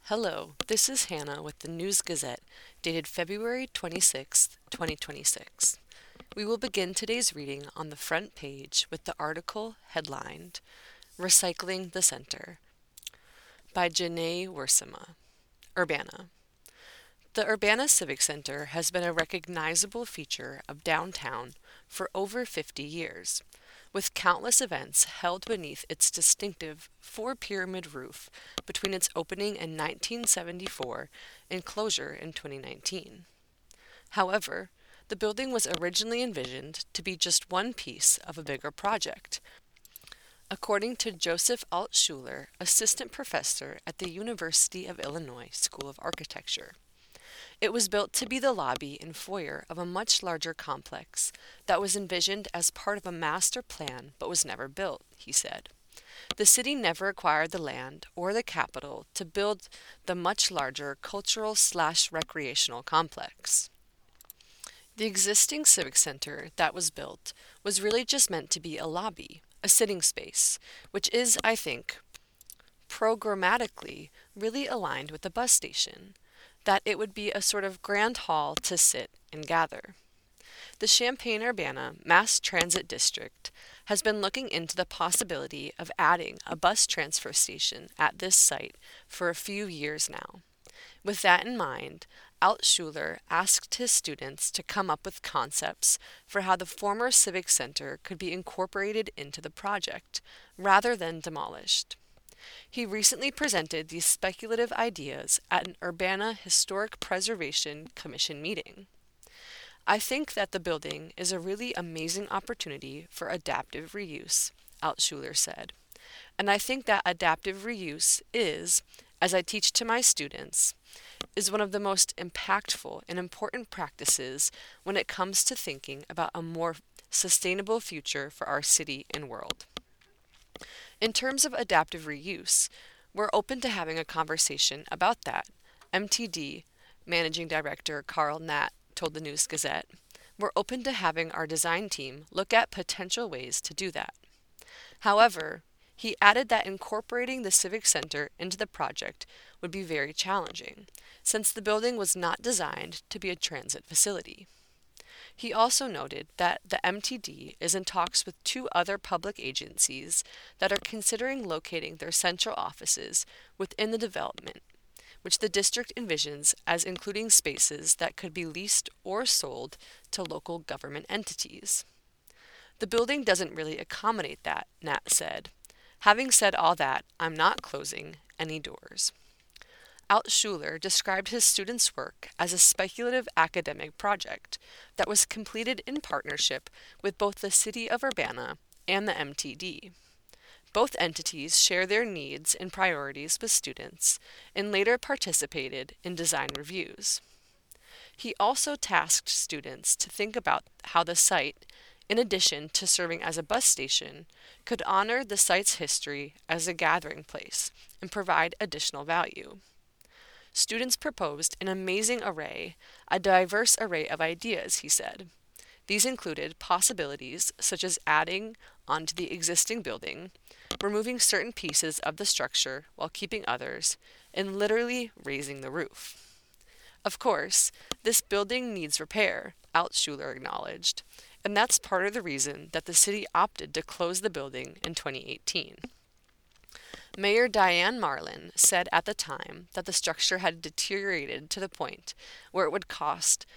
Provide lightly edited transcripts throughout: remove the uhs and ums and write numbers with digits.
Hello, this is Hannah with the News Gazette, dated February 26th, 2026. We will begin today's reading on the front page with the article headlined, Recycling the Center, by Janae Wursima, Urbana. The Urbana Civic Center has been a recognizable feature of downtown for over 50 years, with countless events held beneath its distinctive four-pyramid roof between its opening in 1974 and closure in 2019. However, the building was originally envisioned to be just one piece of a bigger project. According to Joseph Altschuler, assistant professor at the University of Illinois School of Architecture. It was built to be the lobby and foyer of a much larger complex that was envisioned as part of a master plan but was never built, he said. The city never acquired the land or the capital to build the much larger cultural/recreational complex. The existing civic center that was built was really just meant to be a lobby, a sitting space, which is, I think, programmatically really aligned with the bus station, that it would be a sort of grand hall to sit and gather. The Champaign-Urbana Mass Transit District has been looking into the possibility of adding a bus transfer station at this site for a few years now. With that in mind, Altschuler asked his students to come up with concepts for how the former Civic Center could be incorporated into the project, rather than demolished. He recently presented these speculative ideas at an Urbana Historic Preservation Commission meeting. I think that the building is a really amazing opportunity for adaptive reuse, Altschuler said. And I think that adaptive reuse is, as I teach to my students, is one of the most impactful and important practices when it comes to thinking about a more sustainable future for our city and world. In terms of adaptive reuse, we're open to having a conversation about that, MTD Managing Director Carl Natt told the News Gazette. We're open to having our design team look at potential ways to do that. However, he added that incorporating the Civic Center into the project would be very challenging, since the building was not designed to be a transit facility. He also noted that the MTD is in talks with two other public agencies that are considering locating their central offices within the development, which the district envisions as including spaces that could be leased or sold to local government entities. The building doesn't really accommodate that, Natt said. Having said all that, I'm not closing any doors. Altschuler described his students' work as a speculative academic project that was completed in partnership with both the City of Urbana and the MTD. Both entities share their needs and priorities with students and later participated in design reviews. He also tasked students to think about how the site, in addition to serving as a bus station, could honor the site's history as a gathering place and provide additional value. Students proposed an amazing array, a diverse array of ideas, he said. These included possibilities such as adding onto the existing building, removing certain pieces of the structure while keeping others, and literally raising the roof. Of course, this building needs repair, Altschuler acknowledged, and that's part of the reason that the city opted to close the building in 2018. Mayor Diane Marlin said at the time that the structure had deteriorated to the point where it would cost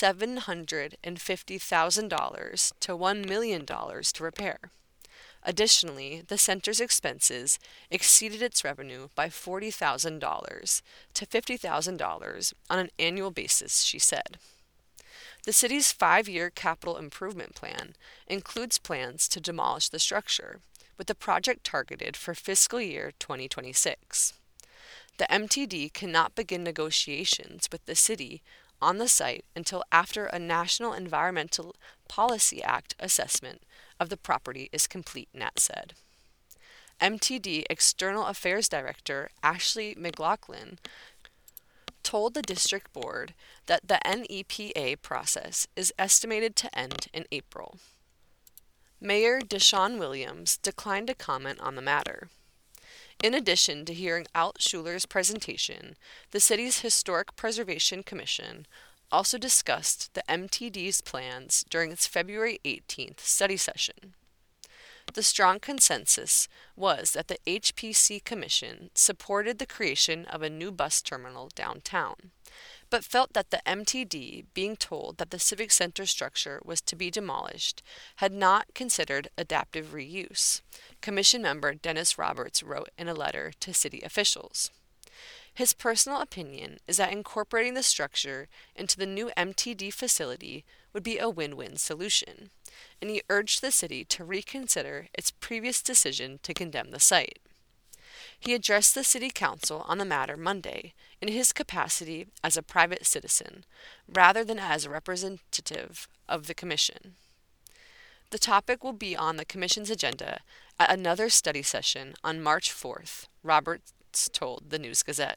$750,000 to $1 million to repair. Additionally, the center's expenses exceeded its revenue by $40,000 to $50,000 on an annual basis, she said. The city's 5-year capital improvement plan includes plans to demolish the structure, with the project targeted for fiscal year 2026. The MTD cannot begin negotiations with the city on the site until after a National Environmental Policy Act assessment of the property is complete, Natt said. MTD External Affairs Director Ashley McLaughlin told the district board that the NEPA process is estimated to end in April. Mayor Deshaun Williams declined to comment on the matter. In addition to hearing Altshuler's presentation, the city's Historic Preservation Commission also discussed the MTD's plans during its February 18th study session. The strong consensus was that the HPC Commission supported the creation of a new bus terminal downtown, but felt that the MTD, being told that the Civic Center structure was to be demolished, had not considered adaptive reuse, Commission member Dennis Roberts wrote in a letter to city officials. His personal opinion is that incorporating the structure into the new MTD facility would be a win-win solution, and he urged the city to reconsider its previous decision to condemn the site. He addressed the city council on the matter Monday in his capacity as a private citizen, rather than as a representative of the commission. The topic will be on the commission's agenda at another study session on March 4th, Roberts told the News-Gazette.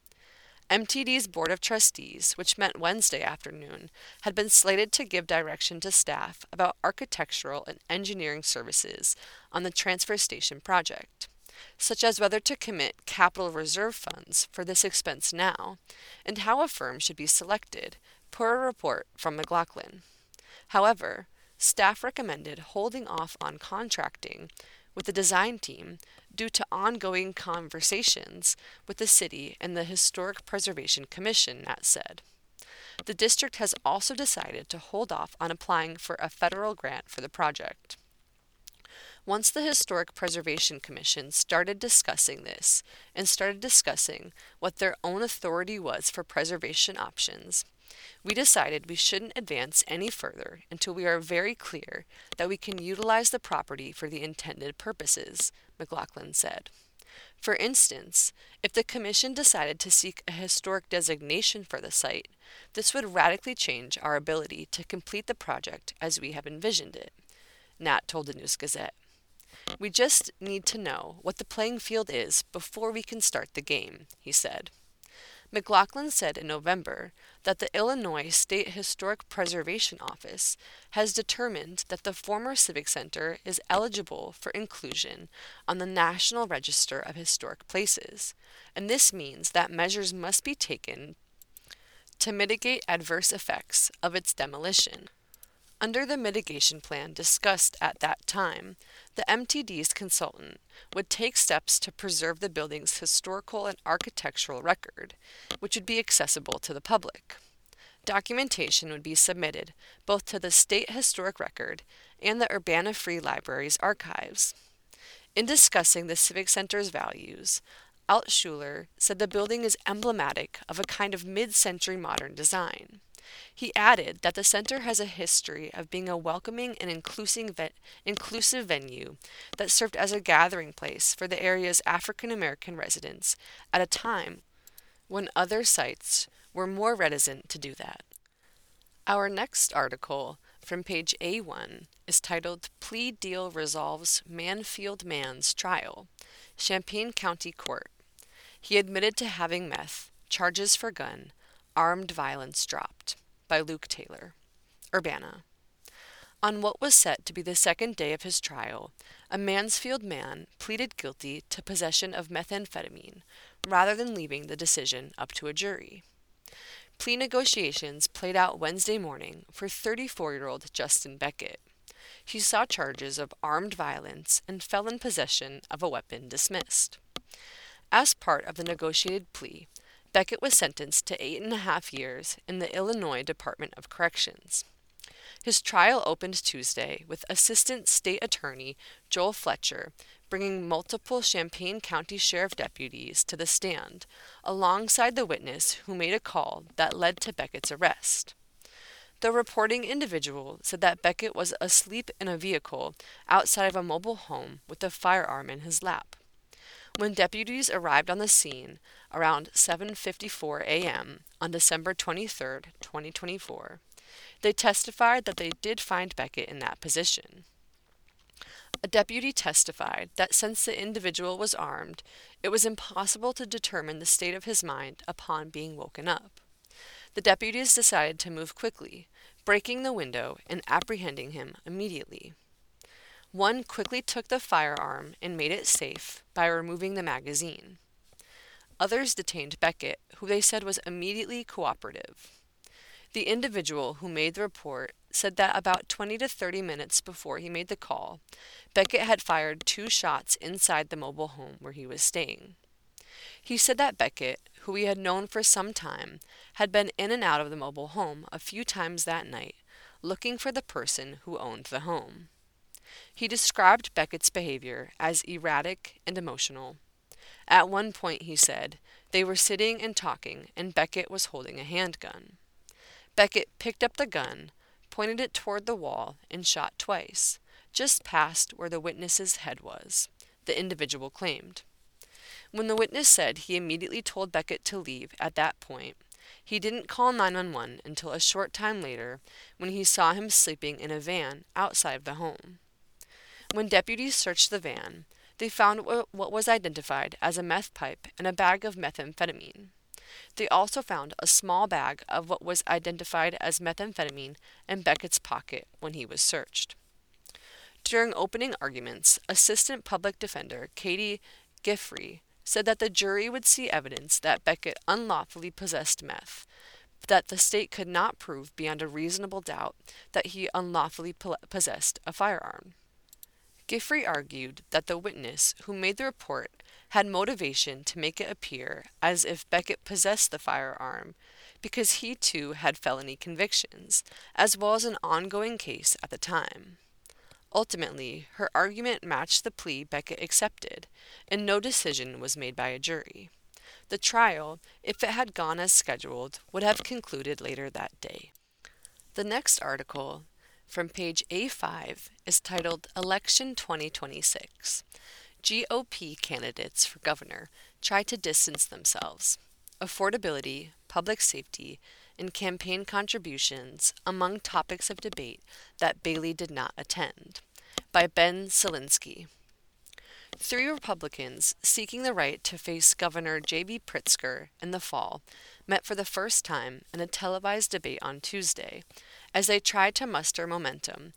MTD's Board of Trustees, which met Wednesday afternoon, had been slated to give direction to staff about architectural and engineering services on the transfer station project, such as whether to commit capital reserve funds for this expense now, and how a firm should be selected, per a report from McLaughlin. However, staff recommended holding off on contracting with the design team due to ongoing conversations with the city and the Historic Preservation Commission, Nat said. The district has also decided to hold off on applying for a federal grant for the project. Once the Historic Preservation Commission started discussing this and started discussing what their own authority was for preservation options, we decided we shouldn't advance any further until we are very clear that we can utilize the property for the intended purposes, McLaughlin said. For instance, if the commission decided to seek a historic designation for the site, this would radically change our ability to complete the project as we have envisioned it, Nat told the News-Gazette. We just need to know what the playing field is before we can start the game, he said. McLaughlin said in November that the Illinois State Historic Preservation Office has determined that the former Civic Center is eligible for inclusion on the National Register of Historic Places, and this means that measures must be taken to mitigate adverse effects of its demolition. Under the mitigation plan discussed at that time, the MTD's consultant would take steps to preserve the building's historical and architectural record, which would be accessible to the public. Documentation would be submitted both to the State Historic Record and the Urbana Free Library's archives. In discussing the Civic Center's values, Altshuler said the building is emblematic of a kind of mid-century modern design. He added that the center has a history of being a welcoming and inclusive venue that served as a gathering place for the area's African American residents at a time when other sites were more reticent to do that. Our next article from page A1 is titled Plea Deal Resolves Manfield Man's Trial, Champaign County Court. He admitted to having meth, charges for gun, armed violence dropped, by Luke Taylor. Urbana. On what was set to be the second day of his trial, a Mansfield man pleaded guilty to possession of methamphetamine rather than leaving the decision up to a jury. Plea negotiations played out Wednesday morning for 34-year-old Justin Beckett. He saw charges of armed violence and felon possession of a weapon dismissed. As part of the negotiated plea, Beckett was sentenced to 8.5 years in the Illinois Department of Corrections. His trial opened Tuesday with Assistant State Attorney Joel Fletcher bringing multiple Champaign County Sheriff deputies to the stand, alongside the witness who made a call that led to Beckett's arrest. The reporting individual said that Beckett was asleep in a vehicle outside of a mobile home with a firearm in his lap. When deputies arrived on the scene around 7:54 a.m. on December 23, 2024, they testified that they did find Beckett in that position. A deputy testified that since the individual was armed, it was impossible to determine the state of his mind upon being woken up. The deputies decided to move quickly, breaking the window and apprehending him immediately. One quickly took the firearm and made it safe by removing the magazine. Others detained Beckett, who they said was immediately cooperative. The individual who made the report said that about 20 to 30 minutes before he made the call, Beckett had fired 2 shots inside the mobile home where he was staying. He said that Beckett, who he had known for some time, had been in and out of the mobile home a few times that night, looking for the person who owned the home. He described Beckett's behavior as erratic and emotional. At one point, he said, they were sitting and talking, and Beckett was holding a handgun. Beckett picked up the gun, pointed it toward the wall, and shot twice, just past where the witness's head was, the individual claimed. When the witness said he immediately told Beckett to leave at that point, he didn't call 911 until a short time later when he saw him sleeping in a van outside of the home. When deputies searched the van, they found what was identified as a meth pipe and a bag of methamphetamine. They also found a small bag of what was identified as methamphetamine in Beckett's pocket when he was searched. During opening arguments, Assistant Public Defender Katie Giffrey said that the jury would see evidence that Beckett unlawfully possessed meth, but that the state could not prove beyond a reasonable doubt that he unlawfully possessed a firearm. Giffrey argued that the witness who made the report had motivation to make it appear as if Beckett possessed the firearm because he too had felony convictions, as well as an ongoing case at the time. Ultimately, her argument matched the plea Beckett accepted, and no decision was made by a jury. The trial, if it had gone as scheduled, would have concluded later that day. The next article, from page A5, is titled Election 2026. GOP candidates for governor try to distance themselves. Affordability, public safety, and campaign contributions among topics of debate that Bailey did not attend, by Ben Selinsky. 3 Republicans seeking the right to face Governor J.B. Pritzker in the fall met for the first time in a televised debate on Tuesday as they tried to muster momentum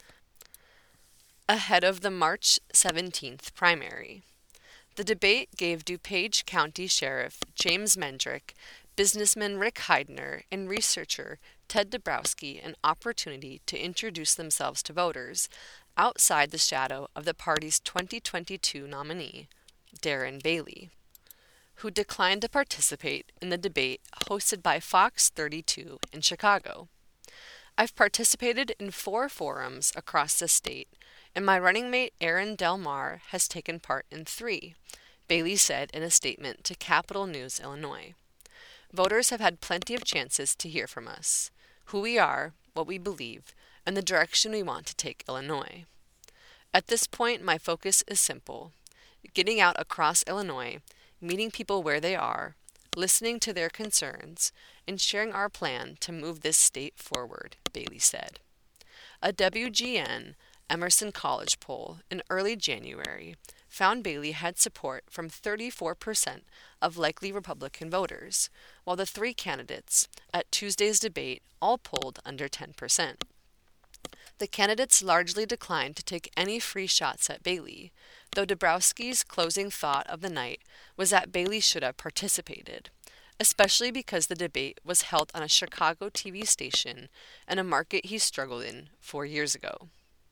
ahead of the March 17th primary. The debate gave DuPage County Sheriff James Mendrick, businessman Rick Heidner, and researcher Ted Dabrowski an opportunity to introduce themselves to voters outside the shadow of the party's 2022 nominee, Darren Bailey, who declined to participate in the debate hosted by Fox 32 in Chicago. I've participated in 4 forums across the state, and my running mate Aaron Del Mar has taken part in 3, Bailey said in a statement to Capital News, Illinois. Voters have had plenty of chances to hear from us, who we are, what we believe, and the direction we want to take Illinois. At this point, my focus is simple: getting out across Illinois, meeting people where they are, listening to their concerns, and sharing our plan to move this state forward, Bailey said. A WGN Emerson College poll in early January found Bailey had support from 34% of likely Republican voters, while the 3 candidates at Tuesday's debate all polled under 10%. The candidates largely declined to take any free shots at Bailey, though Dabrowski's closing thought of the night was that Bailey should have participated, especially because the debate was held on a Chicago TV station and a market he struggled in 4 years ago.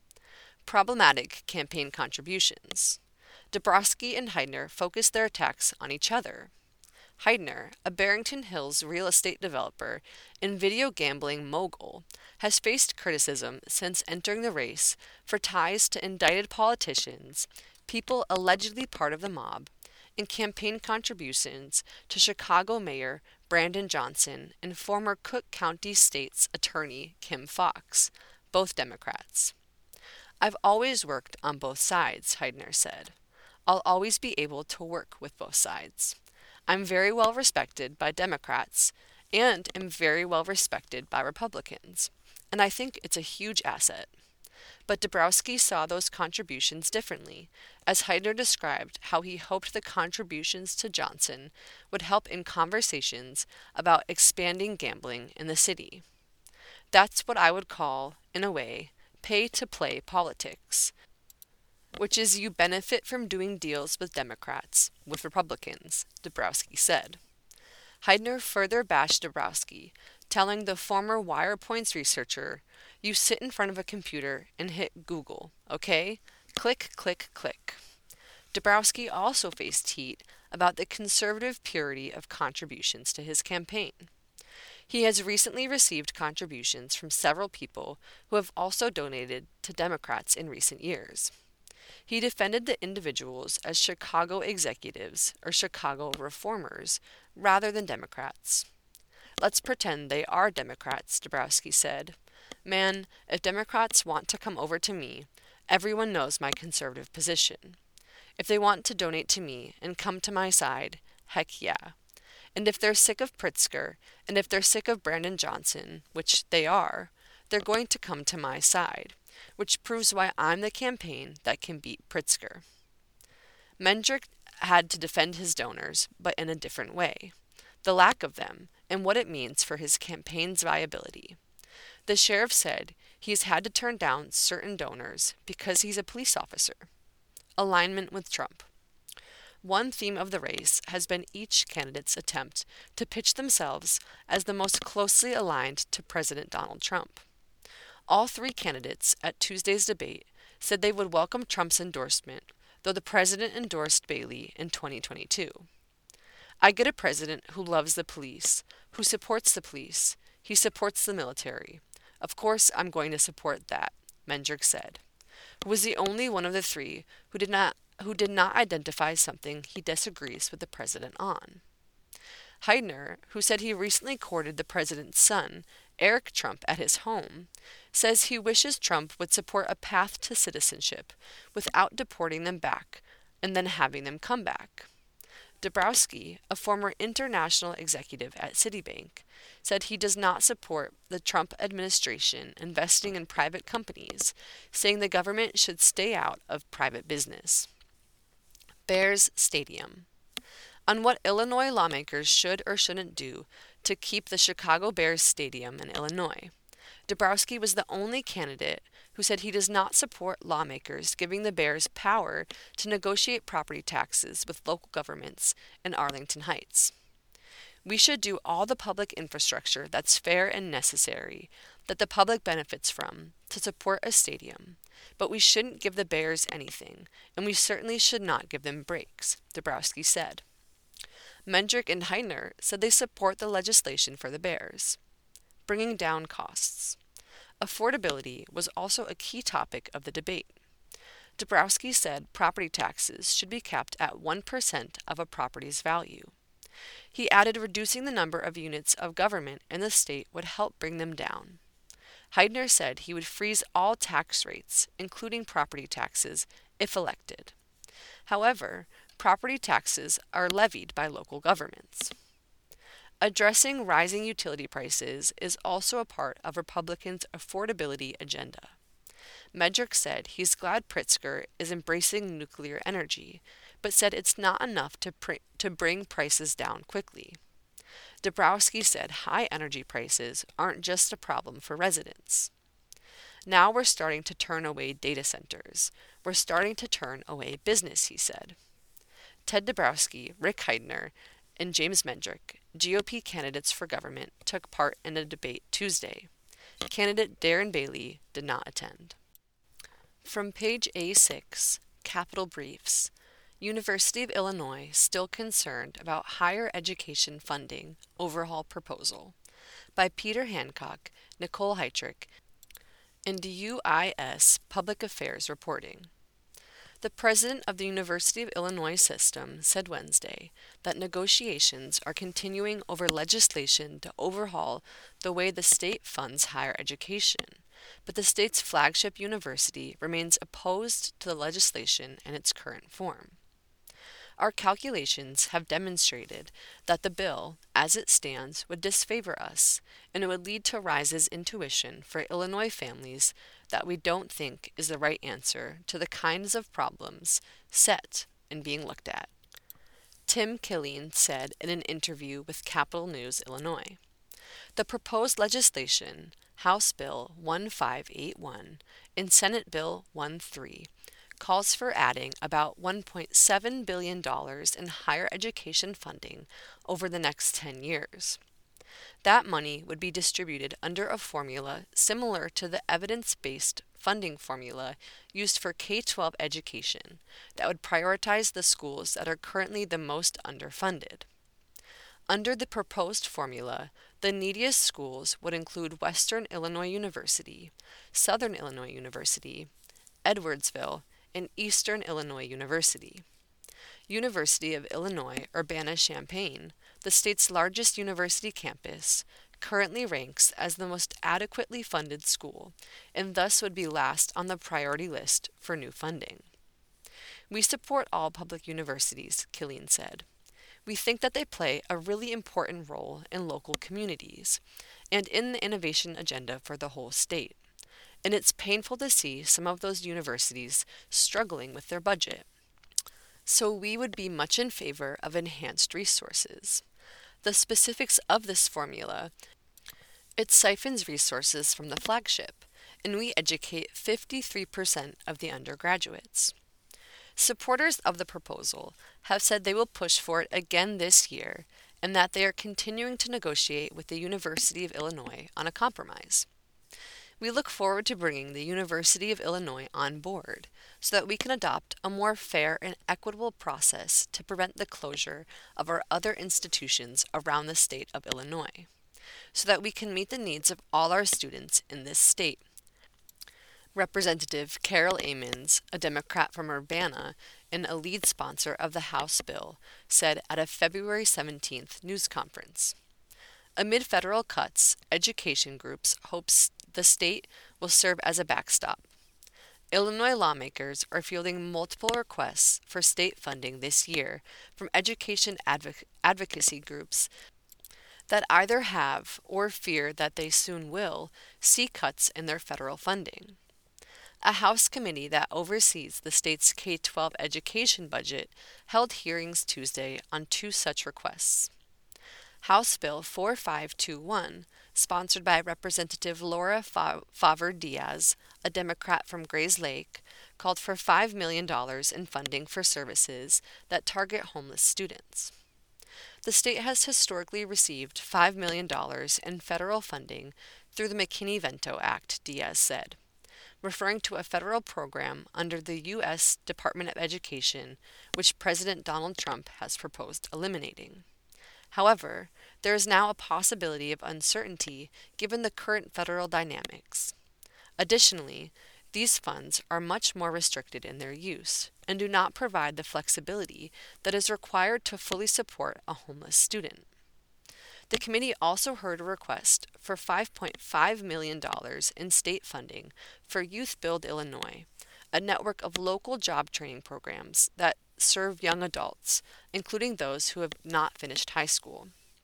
Problematic campaign contributions. Dabrowski and Heidner focused their attacks on each other. Heidner, a Barrington Hills real estate developer and video gambling mogul, has faced criticism since entering the race for ties to indicted politicians, people allegedly part of the mob, and campaign contributions to Chicago Mayor Brandon Johnson and former Cook County State's Attorney Kim Foxx, both Democrats. I've always worked on both sides, Heidner said. I'll always be able to work with both sides. I'm very well respected by Democrats and am very well respected by Republicans, and I think it's a huge asset. But Dabrowski saw those contributions differently, as Heidner described how he hoped the contributions to Johnson would help in conversations about expanding gambling in the city. That's what I would call, in a way, pay-to-play politics. which is you benefit from doing deals with Democrats, with Republicans, Dabrowski said. Heidner further bashed Dabrowski, telling the former WirePoints researcher, "You sit in front of a computer and hit Google, okay? Click, click, click." Dabrowski also faced heat about the conservative purity of contributions to his campaign. He has recently received contributions from several people who have also donated to Democrats in recent years. He defended the individuals as Chicago executives or Chicago reformers rather than Democrats. "Let's pretend they are Democrats," Dabrowski said. "Man, if Democrats want to come over to me, everyone knows my conservative position. If they want to donate to me and come to my side, heck yeah. And if they're sick of Pritzker, and if they're sick of Brandon Johnson, which they are, they're going to come to my side, which proves why I'm the campaign that can beat Pritzker." Mendrick had to defend his donors, but in a different way. The lack of them, and what it means for his campaign's viability. The sheriff said he's had to turn down certain donors because he's a police officer. Alignment with Trump. One theme of the race has been each candidate's attempt to pitch themselves as the most closely aligned to President Donald Trump. All three candidates at Tuesday's debate said they would welcome Trump's endorsement, though the president endorsed Bailey in 2022. "I get a president who loves the police, who supports the police. He supports the military. Of course I'm going to support that," Mendrick said, who was the only one of the three who did not identify something he disagrees with the president on. Heidner, who said he recently courted the president's son, Eric Trump, at his home, says he wishes Trump would support a path to citizenship without deporting them back and then having them come back. Dabrowski, a former international executive at Citibank, said he does not support the Trump administration investing in private companies, saying the government should stay out of private business. Bears Stadium. On what Illinois lawmakers should or shouldn't do to keep the Chicago Bears Stadium in Illinois. Dabrowski was the only candidate who said he does not support lawmakers giving the Bears power to negotiate property taxes with local governments in Arlington Heights. "We should do all the public infrastructure that's fair and necessary, that the public benefits from, to support a stadium. But we shouldn't give the Bears anything, and we certainly should not give them breaks," Dabrowski said. Mendrick and Heidner said they support the legislation for the Bears. Bringing down costs. Affordability was also a key topic of the debate. Dabrowski said property taxes should be capped at 1% of a property's value. He added reducing the number of units of government in the state would help bring them down. Heidner said he would freeze all tax rates, including property taxes, if elected. However, property taxes are levied by local governments. Addressing rising utility prices is also a part of Republicans' affordability agenda. Mendrick said he's glad Pritzker is embracing nuclear energy, but said it's not enough to bring prices down quickly. Dabrowski said high energy prices aren't just a problem for residents. "Now we're starting to turn away data centers. We're starting to turn away business," he said. Ted Dabrowski, Rick Heidner, and James Mendrick, GOP candidates for government, took part in a debate Tuesday. Candidate Darren Bailey did not attend. From page A6, Capitol Briefs. University of Illinois still concerned about higher education funding overhaul proposal, by Peter Hancock, Nicole Heitrick, and UIS Public Affairs Reporting. The president of the University of Illinois system said Wednesday that negotiations are continuing over legislation to overhaul the way the state funds higher education, but the state's flagship university remains opposed to the legislation in its current form. "Our calculations have demonstrated that the bill, as it stands, would disfavor us, and it would lead to rises in tuition for Illinois families that we don't think is the right answer to the kinds of problems set and being looked at," Tim Killeen said in an interview with Capital News Illinois. The proposed legislation, House Bill 1581 and Senate Bill 13, calls for adding about $1.7 billion in higher education funding over the next 10 years. That money would be distributed under a formula similar to the evidence-based funding formula used for K-12 education that would prioritize the schools that are currently the most underfunded. Under the proposed formula, the neediest schools would include Western Illinois University, Southern Illinois University, Edwardsville, and Eastern Illinois University. University of Illinois Urbana-Champaign, the state's largest university campus, currently ranks as the most adequately funded school and thus would be last on the priority list for new funding. We support all public universities, Killeen said. We think that they play a really important role in local communities and in the innovation agenda for the whole state. And it's painful to see some of those universities struggling with their budget. So we would be much in favor of enhanced resources. The specifics of this formula: it siphons resources from the flagship, and we educate 53% of the undergraduates. Supporters of the proposal have said they will push for it again this year and that they are continuing to negotiate with the University of Illinois on a compromise. We look forward to bringing the University of Illinois on board so that we can adopt a more fair and equitable process to prevent the closure of our other institutions around the state of Illinois, so that we can meet the needs of all our students in this state. Representative Carol Amons, a Democrat from Urbana and a lead sponsor of the House bill, said at a February 17th news conference. Amid federal cuts, education groups hope the state will serve as a backstop. Illinois lawmakers are fielding multiple requests for state funding this year from education advocacy groups that either have or fear that they soon will see cuts in their federal funding. A House committee that oversees the state's K-12 education budget held hearings Tuesday on two such requests. House Bill 4521, sponsored by Representative Laura Favre-Diaz, a Democrat from Grays Lake, called for $5 million in funding for services that target homeless students. The state has historically received $5 million in federal funding through the McKinney-Vento Act, Diaz said, referring to a federal program under the U.S. Department of Education, which President Donald Trump has proposed eliminating. However, there is now a possibility of uncertainty given the current federal dynamics. Additionally, these funds are much more restricted in their use and do not provide the flexibility that is required to fully support a homeless student. The committee also heard a request for $5.5 million in state funding for Youth Build Illinois, a network of local job training programs that serve young adults, including those who have not finished high school.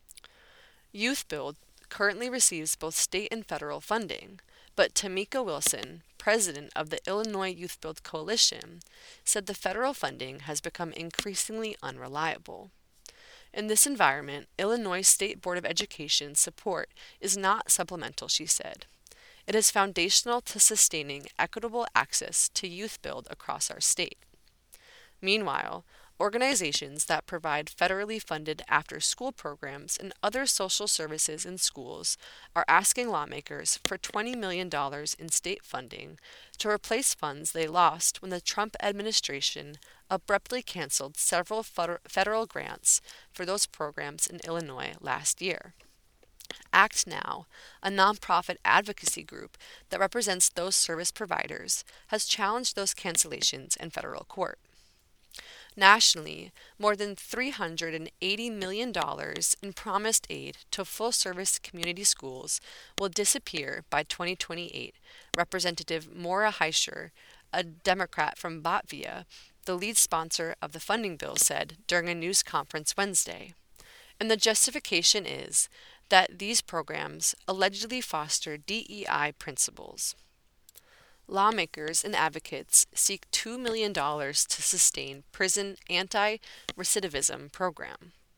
Youth Build currently receives both state and federal funding, but Tamika Wilson, president of the Illinois Youth Build Coalition, said the federal funding has become increasingly unreliable. In this environment, Illinois State Board of Education support is not supplemental, she said. It is foundational to sustaining equitable access to Youth Build across our state. Meanwhile, organizations that provide federally funded after-school programs and other social services in schools are asking lawmakers for $20 million in state funding to replace funds they lost when the Trump administration abruptly canceled several federal grants for those programs in Illinois last year. Act Now, a nonprofit advocacy group that represents those service providers, has challenged those cancellations in federal court. Nationally, more than $380 million in promised aid to full-service community schools will disappear by 2028, Representative Maura Heischer, a Democrat from Bottvia, the lead sponsor of the funding bill, said during a news conference Wednesday. And the justification is that these programs allegedly foster DEI principles. Lawmakers and advocates seek $2 million to sustain prison anti-recidivism program.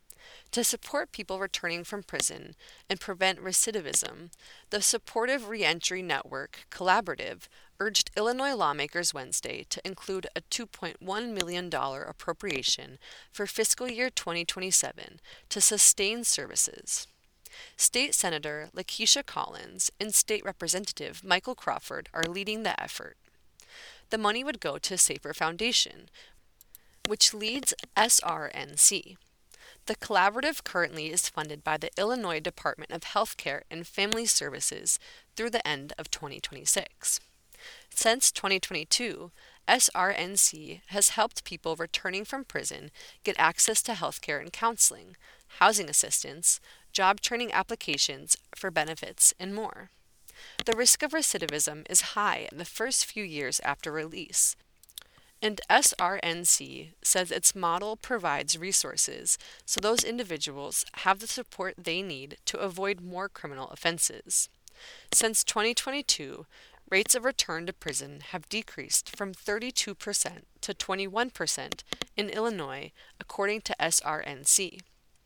To support people returning from prison and prevent recidivism, the Supportive Reentry Network Collaborative urged Illinois lawmakers Wednesday to include a $2.1 million appropriation for fiscal year 2027 to sustain services. State Senator Lakeisha Collins and State Representative Michael Crawford are leading the effort. The money would go to Safer Foundation, which leads SRNC. The collaborative currently is funded by the Illinois Department of Healthcare and Family Services through the end of 2026. Since 2022, SRNC has helped people returning from prison get access to healthcare and counseling, housing assistance, job training applications for benefits, and more. The risk of recidivism is high in the first few years after release, and SRNC says its model provides resources so those individuals have the support they need to avoid more criminal offenses. Since 2022, rates of return to prison have decreased from 32% to 21% in Illinois, according to SRNC.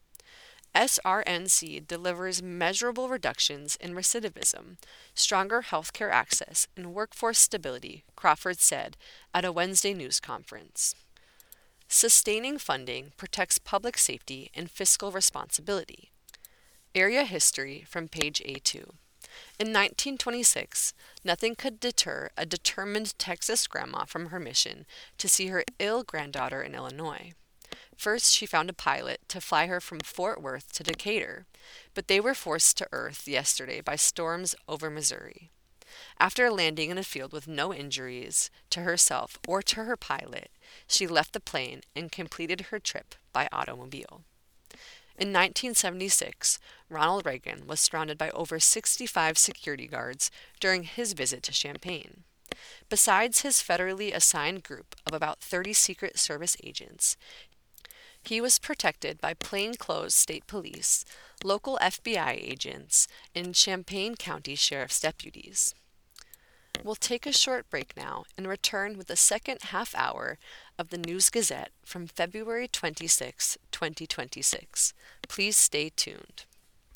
SRNC delivers measurable reductions in recidivism, stronger healthcare access, and workforce stability, Crawford said at a Wednesday news conference. Sustaining funding protects public safety and fiscal responsibility. Area history from page A2. In 1926, nothing could deter a determined Texas grandma from her mission to see her ill granddaughter in Illinois. First, she found a pilot to fly her from Fort Worth to Decatur, but they were forced to earth yesterday by storms over Missouri. After landing in a field with no injuries to herself or to her pilot, she left the plane and completed her trip by automobile. In 1976, Ronald Reagan was surrounded by over 65 security guards during his visit to Champaign. Besides his federally assigned group of about 30 Secret Service agents, he was protected by plainclothes state police, local FBI agents, and Champaign County Sheriff's deputies. We'll take a short break now and return with the second half hour of the News Gazette from February 26, 2026. Please stay tuned.